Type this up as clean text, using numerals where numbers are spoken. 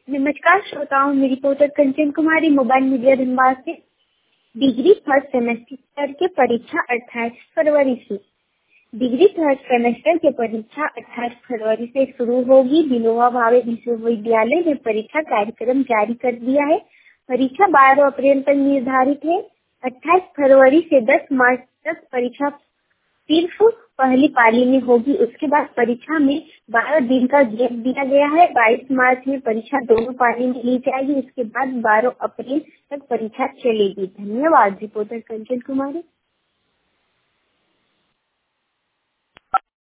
नमस्कार श्रोताओं, मेरी reporter Kanchan Kumari mobile media Dhanbad से। डिग्री थर्ड सेमेस्टर के परीक्षा 28 फरवरी से। डिग्री थर्ड सेमेस्टर के परीक्षा 28 फरवरी से शुरू होगी। विनोबा भावे विश्वविद्यालय ने परीक्षा कार्यक्रम जारी कर दिया है। परीक्षा 12 अप्रैल तक निर्धारित है। 28 फरवरी से 10 मार्च तक परीक्षा सिर्फ पहली पाली में होगी। उसके बाद परीक्षा में 12 दिन का गैप दिया गया है। 22 मार्च में परीक्षा दोनों पाली में ली जाएगी। उसके बाद 12 अप्रैल तक परीक्षा चलेगी। धन्यवाद। रिपोर्टर कंचन कुमारी।